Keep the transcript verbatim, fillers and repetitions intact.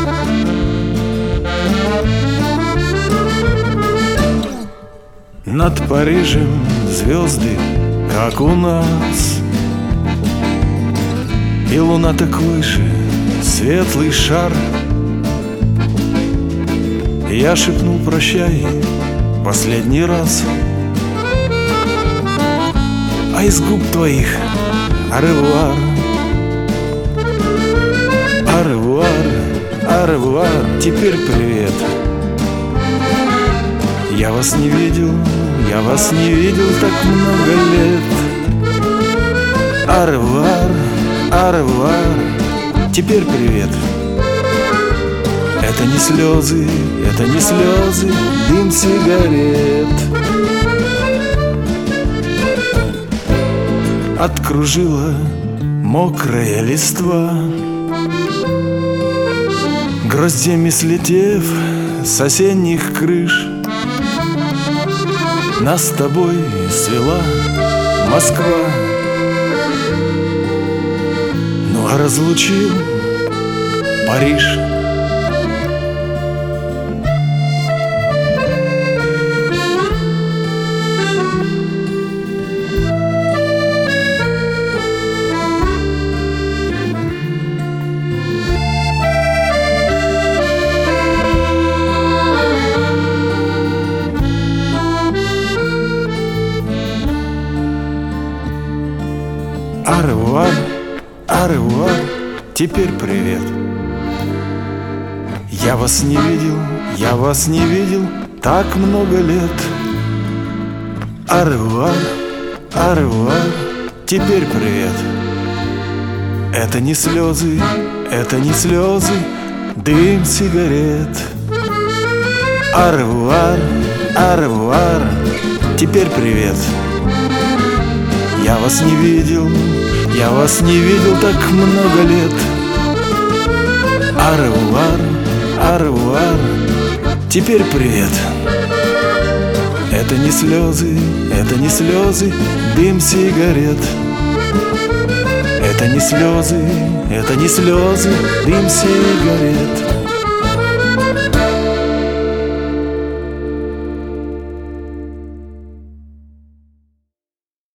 Над Парижем звезды, как у нас, и луна такой же светлый шар. Я шепнул прощай последний раз, а из губ твоих аревуар, аревуар, аревуар, теперь привет. Я вас не видел, я вас не видел так много лет. Аревуар, аревуар, теперь привет. Это не слезы, это не слезы, дым сигарет. Откружила мокрая листва, гроздьями слетев с осенних крыш. Нас с тобой свела Москва, ну а разлучил Париж. Аревуар, аревуар, теперь привет. Я вас не видел, я вас не видел так много лет. Аревуар, аревуар, теперь привет. Это не слезы, это не слезы, дым сигарет. Аревуар, аревуар, теперь привет. Я вас не видел, я вас не видел так много лет. Аревуар, аревуар, теперь привет. Это не слезы, это не слезы, дым сигарет. Это не слезы, это не слезы, дым сигарет.